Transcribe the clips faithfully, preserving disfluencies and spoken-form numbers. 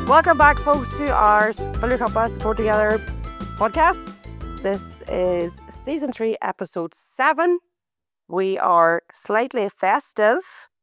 Welcome back, folks, to our Fill Your Cup of Support Together podcast. This is season three, episode seven. We are slightly festive.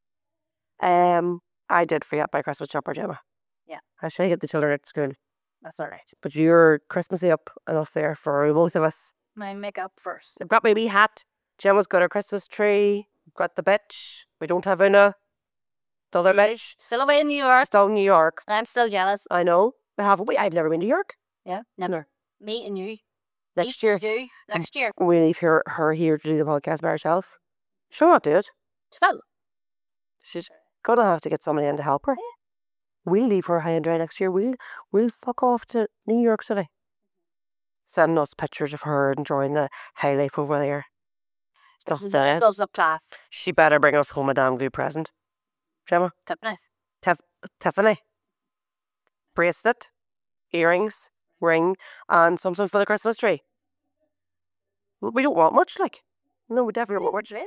Um, I did free up my Christmas jumper, Gemma. Yeah. I should get the children at school. That's all right. But you're Christmassy up enough there for both of us. My makeup first. I've got my wee hat. Gemma's got her Christmas tree. We've got the bitch. We don't have Una. The other bitch. Still away in New She's York. still in New York. And I'm still jealous. I know. We haven't we? I've never been to New York. Yeah, never. Me and you. Next Me, year. You. Next year. We leave her, her here to do the podcast by herself. She'll not do it. Well, She's going to have to get somebody in to help her. Yeah. We'll leave her high and dry next year. We'll, we'll fuck off to New York City. Sending us pictures of her enjoying the high life over there. Stuff it there. does look class. She better bring us home a damn good present. Gemma? Tip nice. Tif- Tiffany. Bracelet, earrings, ring, and something for the Christmas tree. Well, we don't want much, like. No, we definitely don't want much.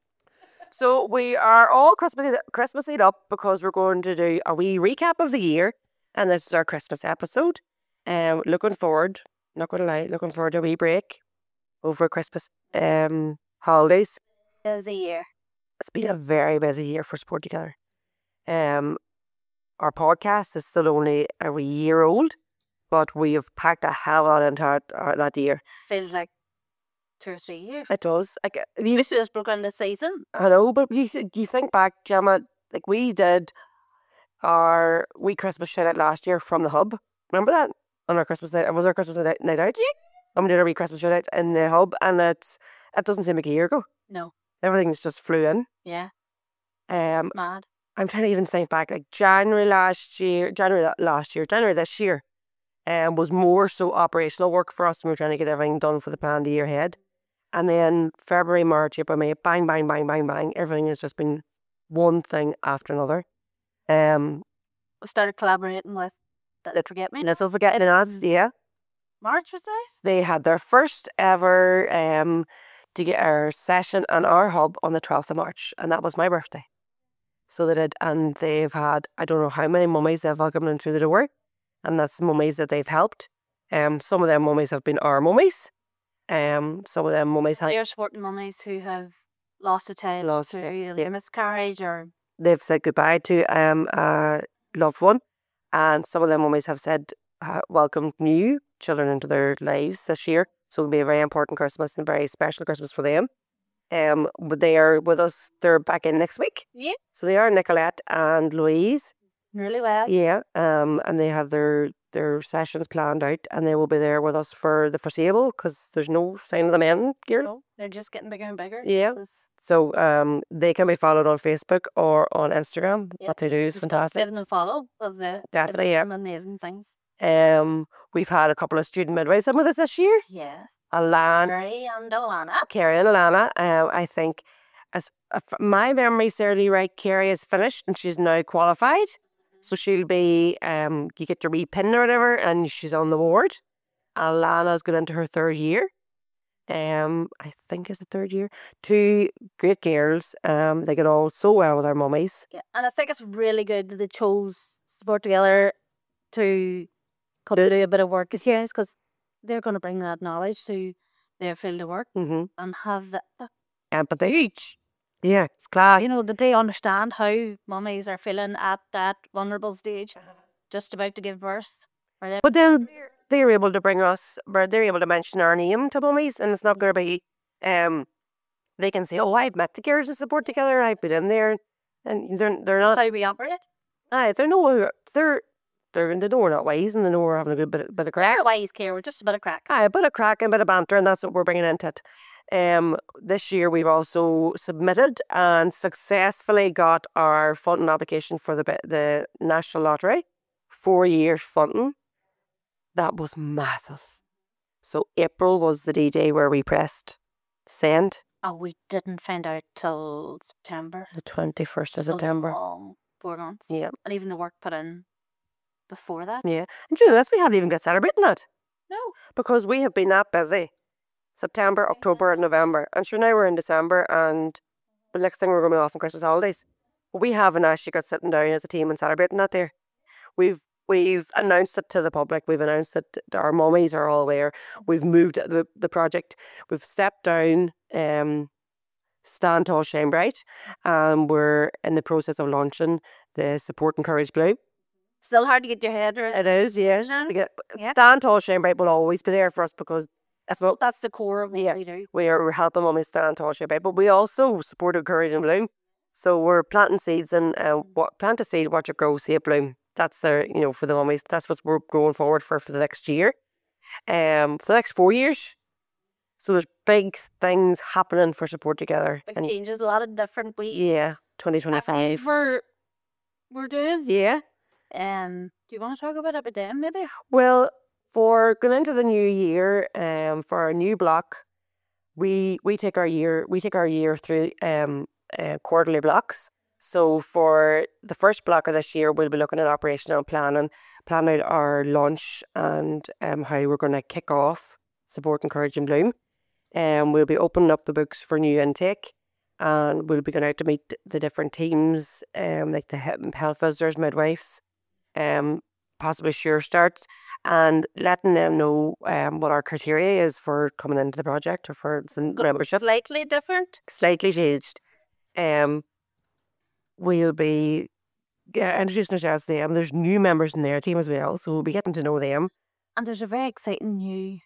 So we are all Christmas Christmassy up because we're going to do a wee recap of the year, and this is our Christmas episode. Um, looking forward, not going to lie, looking forward to a wee break over Christmas um holidays. Busy year. It's been a very busy year for Support Together. Um, our podcast is still only a wee year old, but we have packed a hell of a lot into it, uh, that year. Feels like two or three years. It does. Like, We you, just broke on this season. I know, but you th- you think back, Gemma, like we did our wee Christmas shout out last year from the hub. Remember that? On our Christmas night, it was our Christmas night, night out. Yeah. And we did our wee Christmas shout out in the hub, and it's it doesn't seem like a year ago. No. Everything's just flew in. Yeah. Um, Mad. I'm trying to even think back, like January last year, January that last year, January this year, um, was more so operational work for us. We were trying to get everything done for the planned year ahead. And then February, March, April, May, bang, bang, bang, bang, bang. Everything has just been one thing after another. Um, We started collaborating with Let's Forget Me. Let's Not Forget Me Ads, yeah. March was it? They had their first ever um to get our session and our hub on the twelfth of March, and that was my birthday. So they did, and they've had, I don't know how many mummies they've welcomed in through the door, and that's mummies that they've helped. Um, some of them mummies have been our mummies. Um, some of them mummies have They are supporting mummies who have lost a child Lost- to either a miscarriage or they've said goodbye to um a loved one, and some of them mummies have said uh, welcomed new children into their lives this year. So it'll be a very important Christmas and a very special Christmas for them. Um, but they are with us. They're back in next week. yeah, So they are Nicolette and Louise. really well. Yeah. Um, and they have their their sessions planned out, and they will be there with us for the foreseeable because there's no sign of them end, Gear. No, they're just getting bigger and bigger. Yeah. It's- So um, they can be followed on Facebook or on Instagram. Yeah. What they do is Give fantastic. them a follow because they're Definitely, yeah. some amazing things. Um, we've had a couple of student midwives in with us this year. Yes. Alan, Mary and Alana. Carrie and Alana. Um, I think, as if my memory serves right, Carrie is finished and she's now qualified. So she'll be, um, you get your wee pin or whatever, and she's on the ward. Alana's going into her third year. Um, I think it's the third year. Two great girls. Um, they get on so well with our mummies. Yeah. And I think it's really good that they chose Support Together to come to do a bit of work as yes, because they're going to bring that knowledge to their field of work Mm-hmm. and have that, that Empathy. Yeah, it's class. you know, that they understand how mummies are feeling at that vulnerable stage, just about to give birth. Or they- But then they're able to bring us, or they're able to mention our name to mummies, and it's not going to be, um, they can say, oh, I've met the girls of Support Together, I've been in there, and they're they're not, how we operate. aye, they're no, they're, they're, they know we're not wise, and they know we're having a good bit, bit of crack. They're wise care, we're just a bit of crack. Aye, a bit of crack and a bit of banter, and that's what we're bringing into it. Um, this year we've also submitted and successfully got our funding application for the bi- the National Lottery, four years funding. That was massive. So April was the D day where we pressed send. Oh, we didn't find out till September. The twenty-first of So September. long, four months. Yeah, And even the work put in before that. yeah. And you know, that's we haven't even got celebrating that No. because we have been that busy. September, October, and November, and sure now we're in December, and the next thing we're going to be off on Christmas holidays. But we haven't actually got sitting down as a team and celebrating that there. We've we've announced it to the public. We've announced it. Our mummies are all aware. We've moved the, the project. We've stepped down um, Stand Tall, Shine Bright, and we're in the process of launching the Support and Courage Blue. Still hard to get your head around. It is, yes. Yeah. We get- Yeah. Stand Tall, Shine Bright will always be there for us because that's what That's the core of what Yeah. we do. we are. We're helping mummies stand tall, shine bright, but we also support Courage and Bloom. So we're planting seeds and uh, what plant a seed, watch it grow, see it bloom. That's their, you know, for the mummies. That's what we're going forward for for the next year, um, for the next four years. So there's big things happening for Support Together. Big And changes, a lot of different ways. yeah, twenty twenty-five. We're, we're doing. Yeah. Um, do you want to talk about it then, maybe? Well, for going into the new year, um, for our new block, we we take our year we take our year through um uh, quarterly blocks. So for the first block of this year, we'll be looking at operational planning, plan out our launch and um how we're going to kick off Support and Courage and Bloom. And we'll be opening up the books for new intake, and we'll be going out to meet the different teams, um like the he- health visitors, midwives, um possibly sure starts, and letting them know um what our criteria is for coming into the project or for the membership. Slightly different. Slightly changed. Um, we'll be yeah, introducing ourselves to them. There's new members in their team as well, so we'll be getting to know them. And there's a very exciting new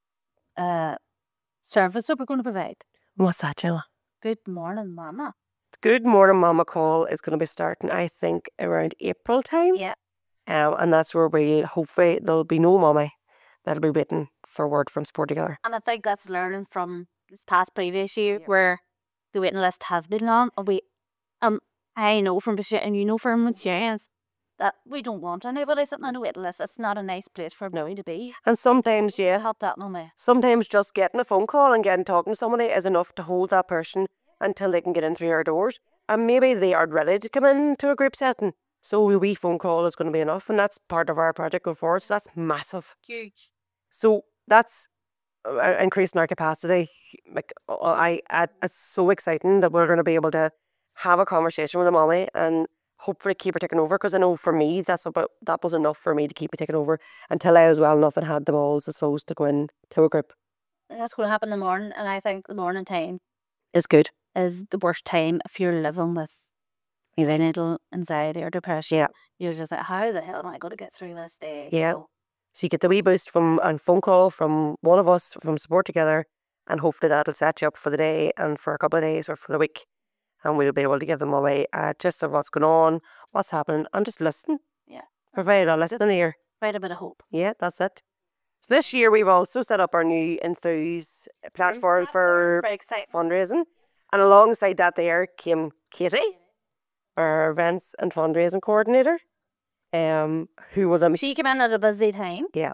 uh, service that we're going to provide. What's that, Gemma? Good morning, Mama. Good Morning Mama call is going to be starting, I think, around April time. Yeah. Um, and that's where we'll hopefully there'll be no mummy that'll be waiting for word from Support Together. And I think that's learning from this past previous year Yeah. where the waiting list has been long. And we, um, I know from experience, and you know from experience, that we don't want anybody sitting on a waiting list. It's not a nice place for everybody to be. And sometimes, yeah, Help that mummy. sometimes just getting a phone call and getting talking to somebody is enough to hold that person until they can get in through our doors. And maybe they aren't ready to come into a group setting. So a wee phone call is going to be enough, and that's part of our project going forward. So that's massive. Huge. So that's uh, increasing our capacity. Like uh, I, I, it's so exciting that we're going to be able to have a conversation with a mommy and hopefully keep her taking over. Because I know for me, that's about that was enough for me to keep her taking over until I was well enough and had the balls, I suppose, to go in to a group. That's going to happen in the morning. And I think the morning time It's good. is the worst time if you're living with anxiety, anxiety or depression. Yeah. You're just like, how the hell am I going to get through this day? Yeah. So, So you get the wee boost from a phone call from one of us from Support Together, and hopefully that'll set you up for the day and for a couple of days or for the week. And we'll be able to give them away uh, just of what's going on, what's happening, and just listen. Yeah. Provide a listening ear. quite a bit of hope. Yeah, that's it. So this year we've also set up our new Enthuse platform for Very exciting. fundraising. And alongside that there came Katie, our events and fundraising coordinator, um, who was a She came in at a busy time. Yeah.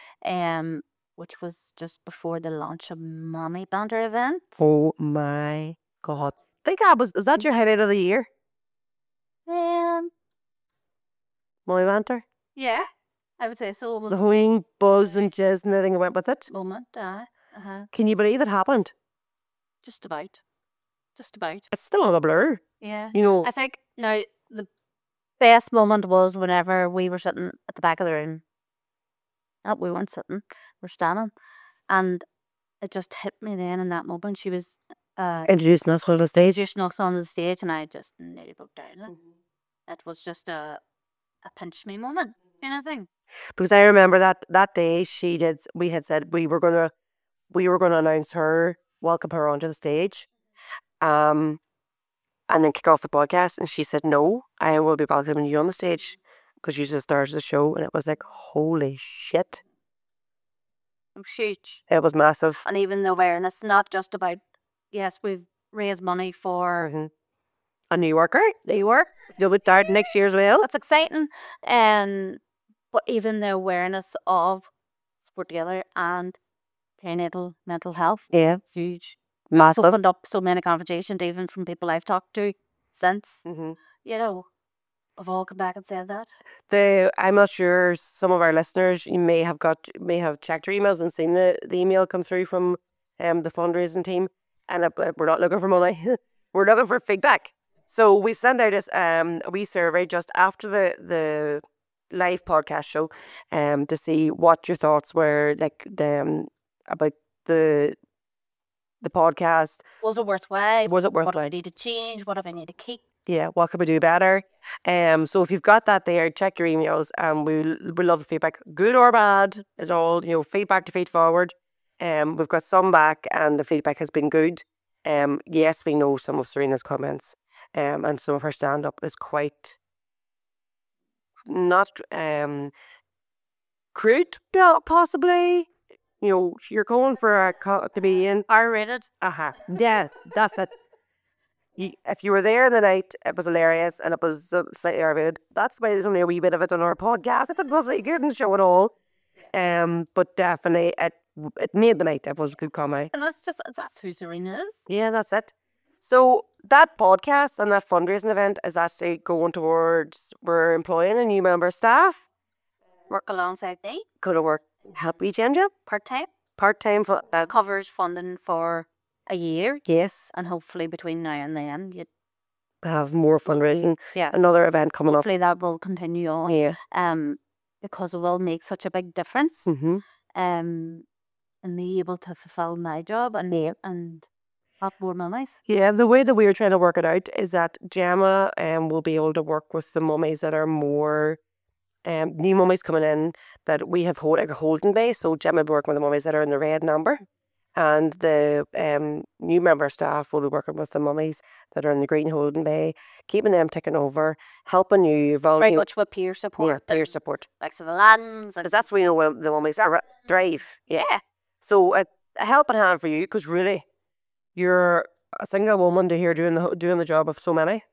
Um, which was just before the launch of Mommy Banter event. oh my god. I think that was, is that your highlight of the year? Um, Mommy Banter? yeah, I would say so. It The was whole buzz and jizz and everything that went with it. a moment. Uh, uh-huh. Can you believe it happened? Just about. Just about. It's still a blur. Yeah. You know, I think now the best moment was whenever we were sitting at the back of the room. No, we weren't sitting. We're standing, and it just hit me then in that moment. She was uh introducing us to the stage. introducing us on the stage, and I just nearly broke down. Like, it was just a a pinch me moment kind of thing. Because I remember that that day she did. We had said we were gonna we were gonna announce her, welcome her onto the stage, um, and then kick off the podcast. And she said, "No, I will be welcoming you on the stage because you just started the show." And it was like, holy shit! It was huge. It was massive. And even the awareness, not just about, yes, we've raised money for Mhm. A new worker. There you were. You'll be start next year as well. that's exciting, and but even the awareness of Support Together and perinatal mental health, Yeah, huge. It's massive. opened up so many conversations, even from people I've talked to since, hmm you know, have all come back and said that. The I'm not sure. Some of our listeners, you may have got may have checked your emails and seen the, the email come through from um the fundraising team, and uh, we're not looking for money. We're looking for feedback. So we sent out this um a wee survey just after the the live podcast show, um, to see what your thoughts were, like the um, about the the podcast. Was it worthwhile? Was it What do worthwhile? I need to change? What do I need to keep? Yeah, what could we do better? Um, so if you've got that there, check your emails, and we'll we love the feedback, good or bad. It's all, you know, feedback to feed forward. Um, we've got some back, and the feedback has been good. Um, yes, we know some of Serena's comments, um, and some of her stand up is quite not um crude, po- possibly. You know, you're going for a co- to be in. R-rated. Uh-huh. Yeah, that's it. You, if you were there the night, it was hilarious, and it was uh, slightly R-rated. That's why there's only a wee bit of it on our podcast. It wasn't, you couldn't show it all. Um, but definitely it it made the night. It was a good comedy. And that's just, that's who Serena is. Yeah, that's it. So that podcast and that fundraising event is actually going towards, we're employing a new member of staff. Work alongside me, Go to work, help we change it. part-time. Part-time for That covers funding for a year. yes. And hopefully between now and then, you Have more fundraising. yeah, Another event coming up. hopefully that will continue on. Yeah. Um, because it will make such a big difference. Mm-hmm. Um, and be able to fulfill my job and Yeah. and have more mummies. Yeah, the way that we are trying to work it out is that Gemma um, will be able to work with the mummies that are more um, new mummies coming in, that we have hold, like a holding bay. So Gemma will be working with the mummies that are in the red number, and the um, new member staff will be working with the mummies that are in the green holding bay, keeping them ticking over, helping you, Very volunteer, much with peer yeah, support. peer and support. like civil lands and Because that's where you know when the mummies are drive. Yeah. So uh, a helping hand for you, because really, you're a single woman to here doing the doing the job of so many.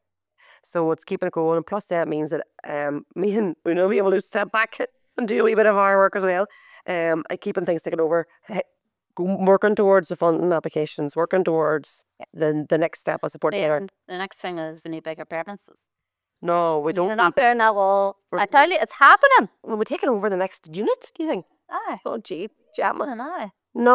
So it's keeping it going. And plus that means that um me and Una will be able to step back and do a wee bit of our work as well. Um and keeping things ticking over. Hey, go- working towards the funding applications, working towards the the next step of support. yeah, and the next thing is we need bigger premises. No, we You're don't. not bearing that wall. We're- I tell you, it's happening. Will we taking over the next unit, do you think? Aye. Oh gee, Gemma. And aye.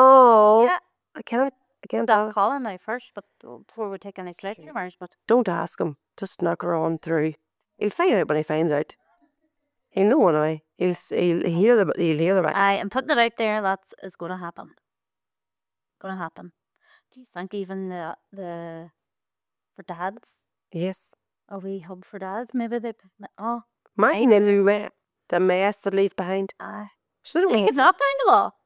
No. Yeah. I can't I can't That have- Colin now first, but uh, before we take any sledgehammers, but Don't ask him. Just knock her on through. He'll find out when he finds out. He'll know anyway. He'll s- he'll hear the he'll hear the back. I am putting it out there. That is going to happen. Going to happen. Do you think even the the for dads, Yes. a wee hub for dads, maybe they oh Mine is the me- the mess that leave behind. aye. So don't It's we? not down the wall.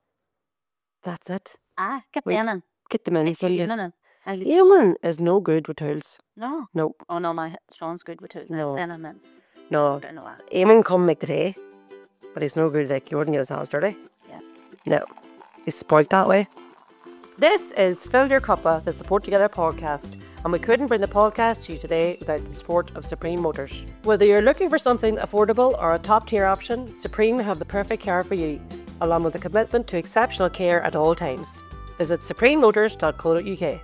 That's it. Aye, get Wait, them in. Get them in. Get Fill you you. in and and let's- Eamon is no good with tools. no. No, Oh no, my Sean's good with it. No. Then I'm in. no. Don't know that. Eamon come make the tea, but he's no good. Like, you wouldn't get his hands dirty. Yeah. No, he's spoilt that way. This is Fill Your Cuppa, the Support Together podcast, and we couldn't bring the podcast to you today without the support of Supreme Motors. Whether you're looking for something affordable or a top-tier option, Supreme have the perfect car for you, along with a commitment to exceptional care at all times. Visit supreme motors dot co dot U K.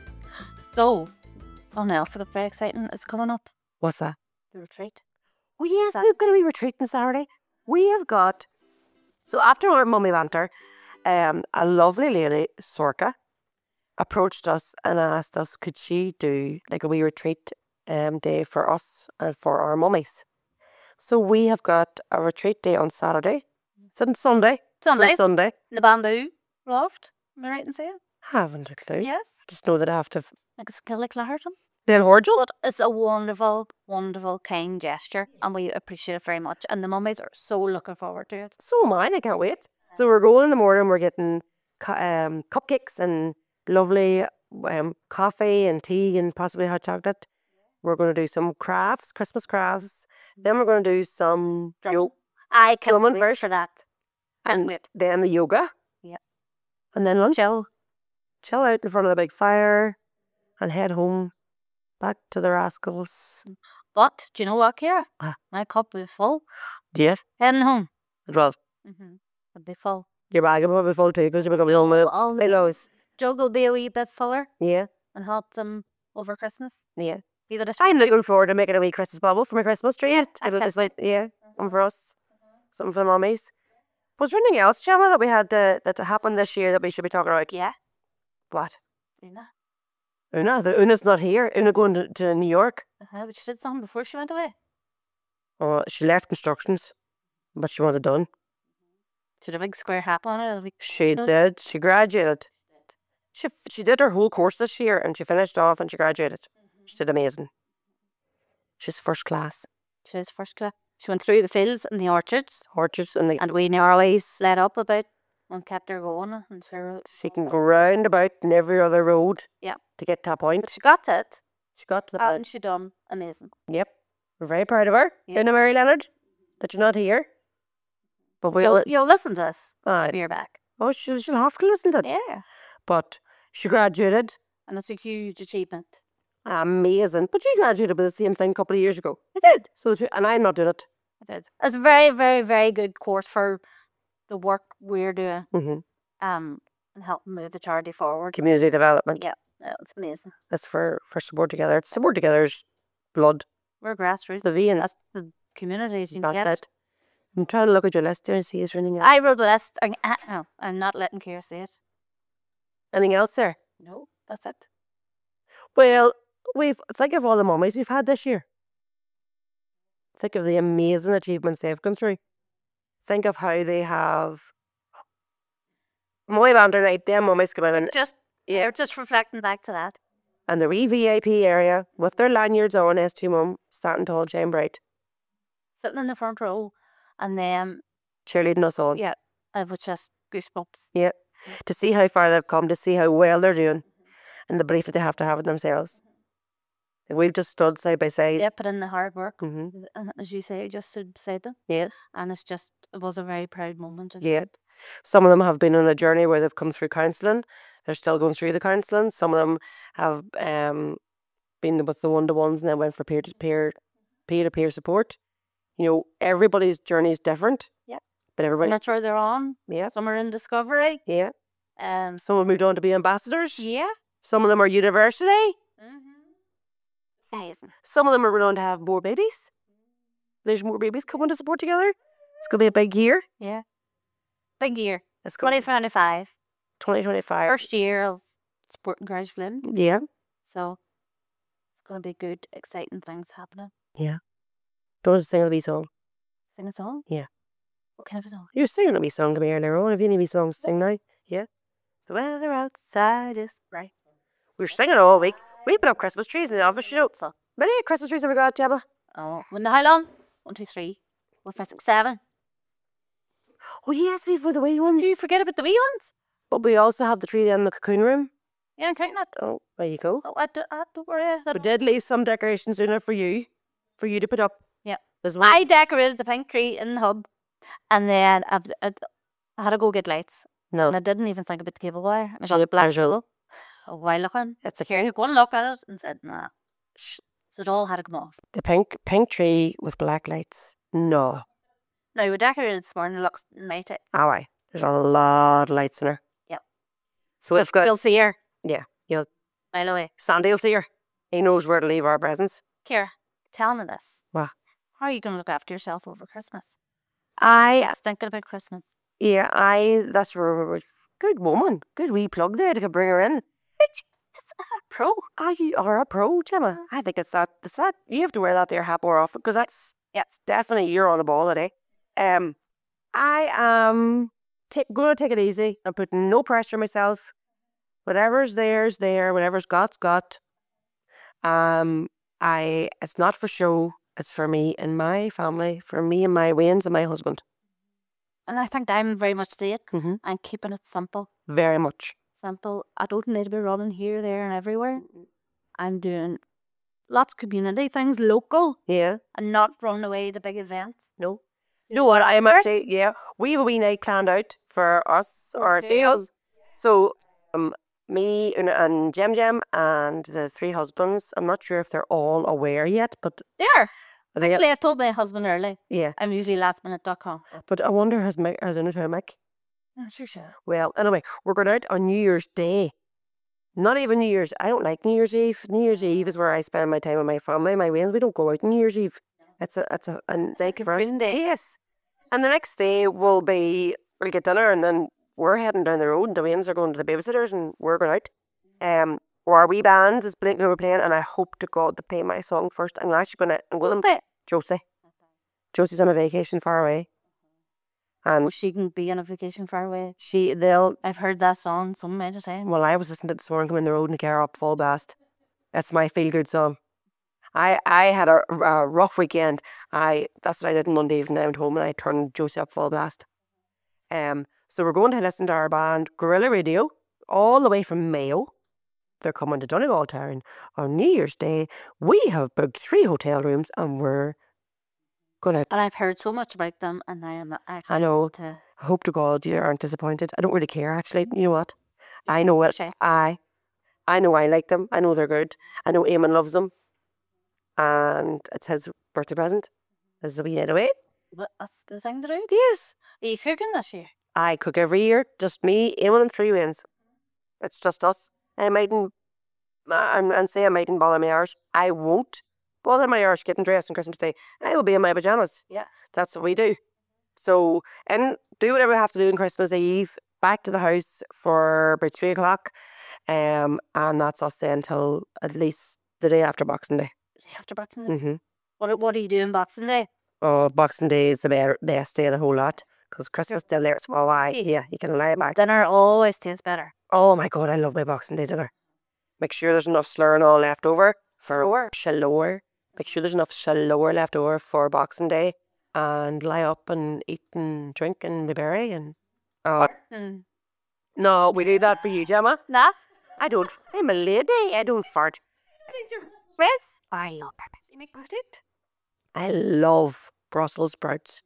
So, something else that's very exciting is coming up. What's that? The retreat. Oh yes, Sa- we've got to be retreating Saturday. We have got, so after our mummy banter, um, a lovely lady, Sorka, approached us and asked us could she do like a wee retreat um, day for us and for our mummies. So we have got a retreat day on Saturday, since Sunday, Sunday. Sunday. The bamboo loft. Am I right in saying? Haven't a clue. Yes. Just know that I have to. Like a Skilliclaherton. Then Horgel. But it's a wonderful, wonderful, kind gesture, and we appreciate it very much. And the mummies are so looking forward to it. So am I. I can't wait. So we're going in the morning. We're getting cu- um, cupcakes and lovely um, coffee and tea and possibly hot chocolate. We're going to do some crafts, Christmas crafts. Then we're going to do some yo- I can Drummond wait verse. for that. Can't and wait. then the yoga. Yep. And then lunch. Chill. Chill out in front of the big fire and head home back to the rascals. But do you know what, Kira? Ah. My cup will be full. Yes. Heading home. Well, Mm-hmm. It'll be full. your bag will be full too because you're going to be on the All the pillows. jug will be a wee bit fuller Yeah. and help them over Christmas. Yeah. Give it a I'm looking forward to making a wee Christmas bubble for my Christmas tree. Yeah, I I thought it was can- like, yeah, something for us, something for the mummies. Was there anything else, Gemma, that we had uh, that happened this year that we should be talking about? Yeah. What? Una. Una? The Una's not here. Una going to, to New York. Uh-huh, but she did something before she went away. Oh, she left instructions. but she wanted it done. She had a big square hat on it. a big- She No. did. She graduated. She f- she did her whole course this year, and she finished off, and she graduated. She did amazing. She's first class. She was first class. She went through the fields and the orchards, Orchards, and the, and we nearly let up a bit and kept her going. And sure, she can go round about in every other road. Yeah. To get to that point. but she got it, She got to the uh, point. and she done amazing. Yep. We're very proud of her. Yeah. Una Mary Leonard, that you're not here. But we'll. You'll, you'll listen to this. Aye. Be back. Oh, she'll, she'll have to listen to it. Yeah, But she graduated. and it's a huge achievement. Amazing. But she graduated with the same thing a couple of years ago. I did. So, she, and I'm not doing it. I did. It's a very, very, very good course for the work we're doing. Mm-hmm. Um, and helping move the charity forward. Community development. Yeah, no, it's amazing. That's for, for Support Together. It's Support Together's blood. We're grassroots. The V and That's the communities you that's get. it. I'm trying to look at your list here and see is there anything else. I wrote a list. And, uh, no, I'm not letting Kira say it. Anything else there? No, that's it. Well, we've think of all the mummies we've had this year. Think of the amazing achievements they've gone through. Think of how they have. My Vander night, them mummies come in and, Just yeah, They're just reflecting back to that. and the wee V I P area with their lanyards on, S two Mum, starting tall, shine bright, Sitting in the front row, and then cheerleading us on. yeah, it was just goosebumps. Yeah. To see how far they've come, to see how well they're doing, and the belief that they have to have in themselves. Like, we've just stood side by side. Yeah, put in the hard work, hmm and as you say, just stood beside them, Yeah. and it's just it was a very proud moment. and- Yeah. Some of them have been on a journey where they've come through counselling. They're still going through the counselling. Some of them have um, been with the one-to-ones and then went for peer-to-peer, peer-to-peer support. You know, everybody's journey is different. Yep. But And everybody, that's where they're on. yeah, Some are in Discovery. yeah. Um, Some have moved on to be ambassadors. yeah. Some of them are university. Mm-hmm. Amazing. Some of them are going on to have more babies. There's more babies coming to Support Together. It's going to be a big year. Yeah. Big year. It's going twenty twenty-five. twenty twenty-five. First year of Sport and Garage Flynn. Yeah. So it's going to be good, exciting things happening. Don't just sing a wee song. Sing a song? Yeah. What kind of a song? You were singing a wee song to me earlier on. Have you any wee songs to sing now? Yeah. The weather outside is right. We were singing all week. We put up Christmas trees in the office, you know. Fuck. Many Christmas trees have we got, Gemma? Oh, when how long? One, two, three, four, five, six, seven. Oh, yes, we've for the wee ones. Do you forget about the wee ones? But we also have the tree in the cocoon room. Yeah, I'm counting that. Oh, there you go. Oh, I, do, I don't worry. We did leave some decorations in there for you, for you to put up. Yep. As well. I decorated the pink tree in the hub, and then I, I, I had to go get lights, No. and I didn't even think about the cable wire. I saw the black jewel. While looking, It's a Kieran go and look at it and said, "Nah." Shh. So it all had to come off. The pink pink tree with black lights. No. Now we decorated this morning. It looks mighty. Oh, aye. There's a lot of lights in her. Yep. So we've got, You'll see her. yeah, you'll, Mile away. Sandy will see her. He knows where to leave our presents. Kira, tell me this. What? How are you going to look after yourself over Christmas? I, Yes, thinking about Christmas. yeah, I, that's where we're, good woman. Good wee plug there to bring her in. Pro. Ah, you are a pro, Gemma. I think it's that, it's that, you have to wear that there hat more often because that's, Yeah. it's definitely, you're on the ball today. Um, I am ta- going to take it easy. I'm putting no pressure on myself. Whatever's there's there. Whatever's got's got. Um, I, it's not for show. It's for me and my family, for me and my Waynes and my husband. And I think I'm very much see it. Mm-hmm. I'm keeping it simple. Very much. Simple. I don't need to be running here, there, and everywhere. I'm doing lots of community things, local, Yeah. and not running away to big events. No. You know what? I'm actually, yeah. We have a wee night planned out for us, or Okay. us. So, um, me and, and Jem Jem and the three husbands, I'm not sure if they're all aware yet, but There. they, Actually, I've told my husband early. yeah. I'm usually last minute dot com. But I wonder, has Mick, has anyone told Mick? I'm sure sure. Well, anyway, we're going out on New Year's Day. Not even New Year's. I don't like New Year's Eve. New Year's Eve is where I spend my time with my family, my Waynes. We don't go out on New Year's Eve. It's a, it's a, a day for us. Cruising day. Yes. And the next day will be, we'll get dinner and then we're heading down the road and the Waynes are going to the babysitters and we're going out. Um, or our wee band is playing, we're playing and I hope to God to play my song first. I'm actually going to, I'm going to, But Josie. Josie's on a vacation far away. And She can be on a vacation far away. she, they'll, I've heard that song so many times. well, I was listening to it this morning coming in the road in the car up full blast. That's my feel good song. I, I had a, a rough weekend. I That's what I did on Monday evening. I went home and I turned Josie up full blast. Um, so we're going to listen to our band Gorilla Radio all the way from Mayo. They're coming to Donegal Town on New Year's Day. We have booked three hotel rooms and we're gonna. And I've heard so much about them, and I am actually. I know. To I hope to God you aren't disappointed. I don't really care actually. You know what? I know it. Sure. I, I know I like them. I know they're good. I know Eamon loves them, and it's his birthday present. This is a wee night away. But that's the thing to do. Yes. Are you cooking this year? I cook every year. Just me, Eamon, and three wins. It's just us. I mightn't, and, and say I mightn't bother my Irish. I won't bother my Irish getting dressed on Christmas Day. I will be in my pajamas. Yeah. That's what we do. So, and do whatever we have to do on Christmas Eve. Back to the house for about three o'clock. Um, and that's us then till at least the day after Boxing Day. After Boxing Day. Mm-hmm. What What are you doing Boxing Day? Oh, Boxing Day is the better, best day of the whole lot. Because Christmas still there. It's well, why? Yeah, you can lie back. Dinner always tastes better. Oh my God, I love my Boxing Day dinner. Make sure there's enough slur and all left over for Sure. Shalour. Make sure there's enough Shalour left over for Boxing Day. And lie up and eat and drink and be berry and... Oh, Mm. no, we do that for you, Gemma. Nah. I don't. I'm a lady. I don't fart. Friends? I love pepper. Make it. I love Brussels sprouts.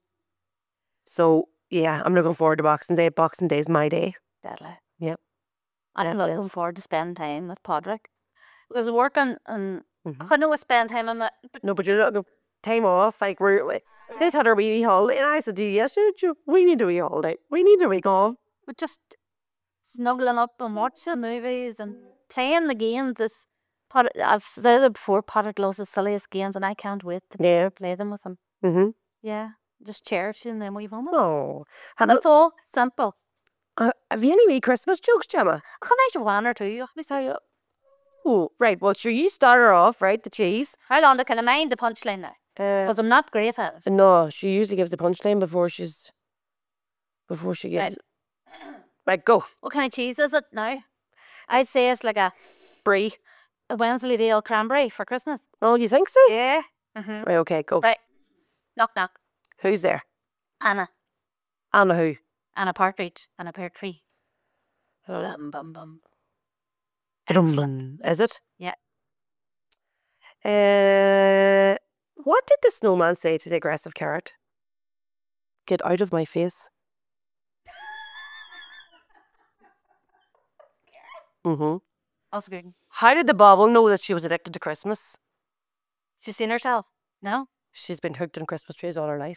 So, yeah, I'm looking forward to Boxing Day. Boxing Day is my day. Deadly. Yep. I'm Yeah, looking it is. forward to spending time with Podrick. Because working and Mhm. I couldn't always spend time on my but No, but you're not time off. Like, we're... We, this had our wee holiday. And I said to you yesterday, "Ju- we need a wee holiday. We need a week off. but just snuggling up and watching movies and playing the games. This Pod, I've said it before, Podrick loves the silliest games and I can't wait to Yeah. play them with him. Mm-hmm. Yeah. Just cherishing them wee moments. Oh. Have, That's all simple. uh, have you any wee Christmas jokes, Gemma? I can write one or two. Let me tell you. Oh, right. Well, sure, you start her off, right? The cheese. How long can I mind the punchline now? Uh, Because I'm not great at it. no, she usually gives the punchline before she's... Before she gets... Right, go. What kind of cheese is it now? I'd say it's like a Brie. a Wensleydale cranberry for Christmas. Oh, you think so? Yeah. Mm-hmm. Right, okay, go. Right. Knock knock. Who's there? Anna. Anna who? Anna partridge and a pear tree. Bum bum bum. Dum-dum. Is it? Yeah. Uh, what did the snowman say to the aggressive carrot? Get out of my face. Mm-hmm. That's good. How did the bauble know that she was addicted to Christmas? She's seen herself. No? She's been hooked on Christmas trees all her life.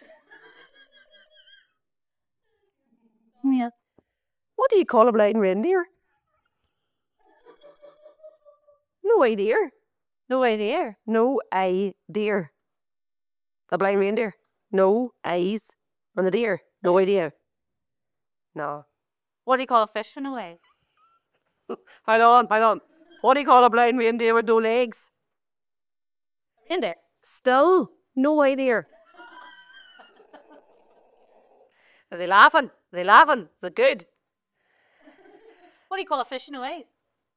Yeah. What do you call a blind reindeer? No idea. No idea. No idea. A blind reindeer. No eyes on the deer. No idea. No. What do you call a fish in a way? Hang on, hang on. What do you call a blind reindeer with no legs? In there. Still no idea. Is he laughing? Is he laughing? Is it good? What do you call a fish in a way?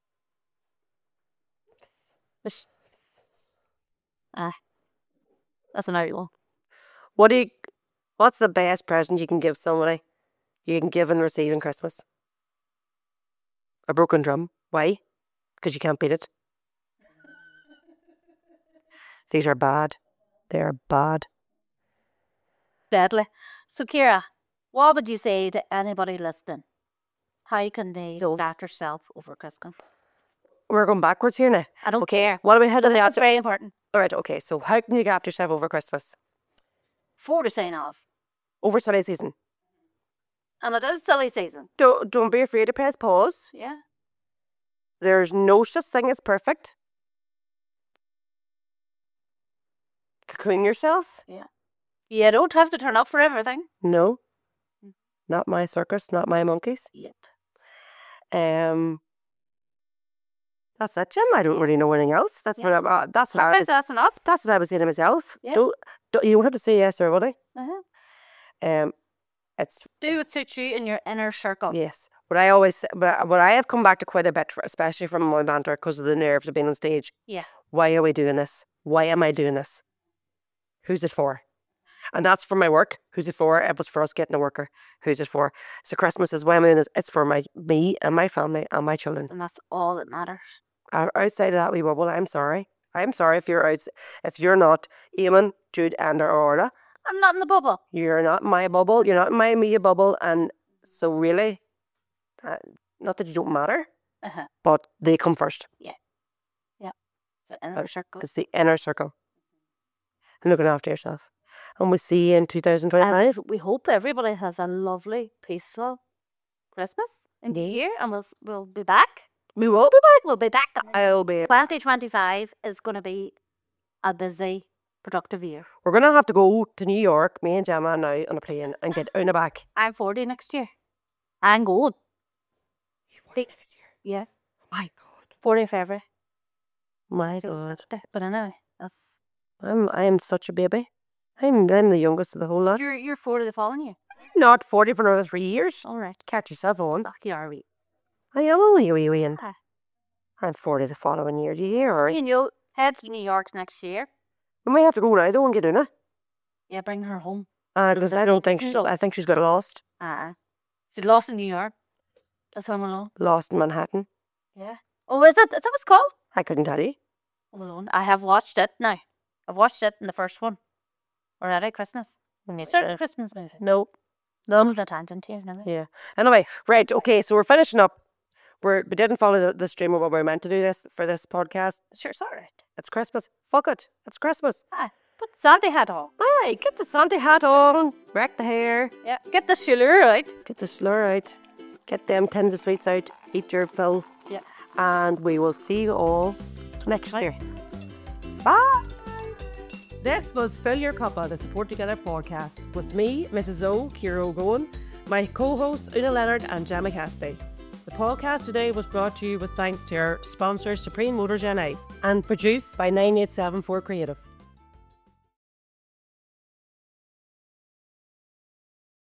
Fish. Ah. That's an out one. What do you... What's the best present you can give somebody? You can give and receive in Christmas? A broken drum. Why? Because you can't beat it. These are bad. They are bad. Deadly. So, Kira, what would you say to anybody listening? How can they look after yourself over Christmas? We're going backwards here now. I don't Okay. care. What about how do they That's after? very important. All right. Okay. So how can you get after yourself over Christmas? For the sign off. Over silly season. And it is silly season. Don't don't be afraid to press pause. Yeah. There's no such thing as perfect. Cocoon yourself. You don't have to turn up for everything. No. Not my circus. Not my monkeys. Yep. Um. That's it, Jim. I don't really know anything else. That's Yeah. what I, uh, that's what I Okay, was, so that's enough. that's what I was saying to myself. Yeah. Don't, don't, you don't have to say yes or what I. Uh-huh. Um, It's Do what suits you in your inner circle. yes. But I always, but what I have come back to quite a bit, especially from my banter, because of the nerves of being on stage. Yeah. Why are we doing this? Why am I doing this? Who's it for? And that's for my work. Who's it for? It was for us getting a worker. Who's it for? So Christmas is why I'm doing this. It's for my me and my family and my children. And that's all that matters. O- Outside of that wee bubble, I'm sorry. I'm sorry if you're out. If you're not Eamon, Jude, and or Orla, I'm not in the bubble. you're not in my bubble. You're not in my media bubble. And so really, uh, not that you don't matter, Uh-huh. but they come first. The inner Uh, circle. It's the inner circle. And looking after yourself. And we'll see you in two thousand twenty-five. And we hope everybody has a lovely, peaceful Christmas in the Yeah. year, and we'll s- we'll be back. We will be back. We'll be back. I'll be. Twenty twenty five is going to be a busy, productive year. We're going to have to go to New York, me and Gemma now, on a plane and get Una back. I'm forty next year. I'm good. Be- Yeah, My God. forty February. My God. But anyway, that's I'm, I am such a baby. I'm, I'm the youngest of the whole lot. you're you're forty the following year. Not forty for another three years. All right, Catch yourself on. lucky are we? I am only a wee wee. And Okay. I'm forty the following year. Do you hear her? And you'll head to New York next year. We might have to go now. I don't want to get Una. Yeah, bring her home. Because I don't think she'll. I think she's got lost. Uh-uh. She's lost in New York. That's Home Alone. Lost in Manhattan. Yeah. Oh, is that is that what it's called? I couldn't tell you. Home Alone. I have watched it now. I've watched it in the first one. Already Christmas. It's a Christmas movie. Nope. None of the tangent here, never. Yeah. Anyway, right. Okay. So we're finishing up. We're, we didn't follow the, the stream of what we were meant to do this for this podcast. Sure, it's all right. It's Christmas. Fuck it. It's Christmas. Ah, put the Santa hat on. Aye, get the Santa hat on. Wreck the hair. Yeah, get the shiller out. Get the slur out. Get them tins of sweets out. Eat your fill. Yeah. And we will see you all next year. Bye. This was Fill Your Cuppa, the Support Together podcast, with me, Missus O, Ciara O'Gowan, my co-hosts Una Leonard and Gemma Cassidy. The podcast today was brought to you with thanks to our sponsor Supreme Motor Gen A and produced by nine eight seven four Creative.